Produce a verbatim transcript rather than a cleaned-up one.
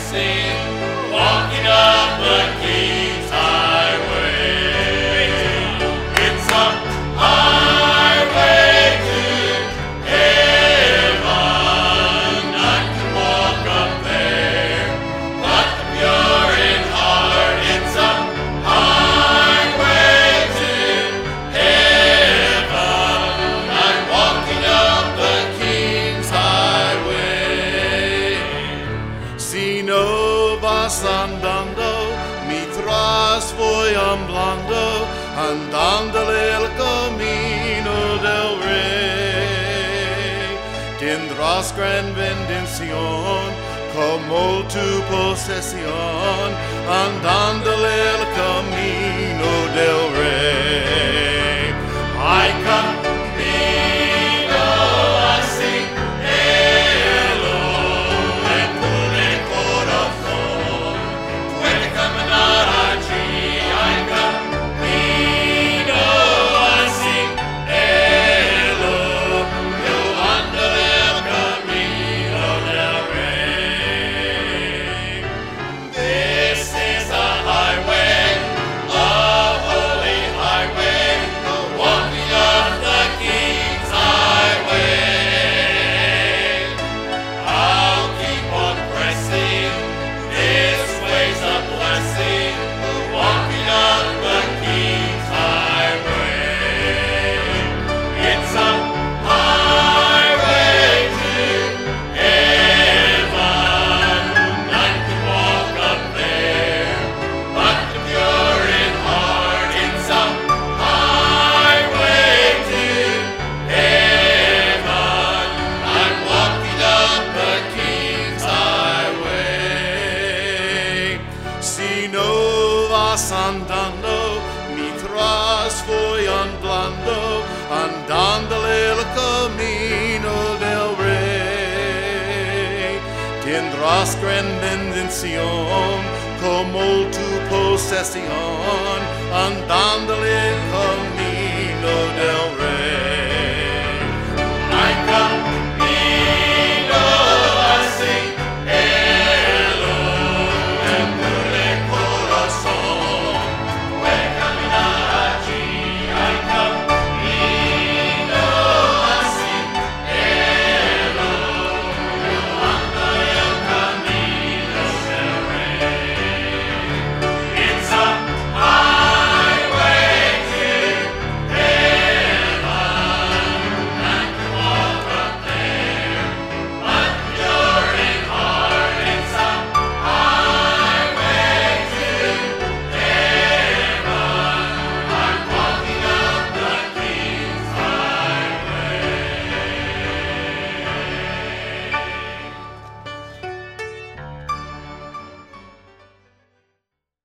pressing, walking up the King's highway. It's a highway to heaven. I can walk up there, but the pure in heart. It's a highway to heaven. I'm walking up the King's highway. Sino vas andando, mientras voy hablando, andando el camino del Rey. Tendrás gran bendición como tu posesión, andando el camino del Rey. Ay, camino así, hello, en tu corazón, puede caminar allí. Ay, camino así, hello, yo ando el camino del Rey. This is a highway, a holy highway, walking up the King's highway. I'll keep on pressing, this way's a blessing, walking up the King's highway. It's a highway to heaven. I can walk up there, but the pure in heart. It's a highway to heaven. I'm walking up the King's highway. Si no vas andando, mientras voy andando, andando el camino del Rey. Tendrás gran bendición como tu posesión, andando el camino del Rey.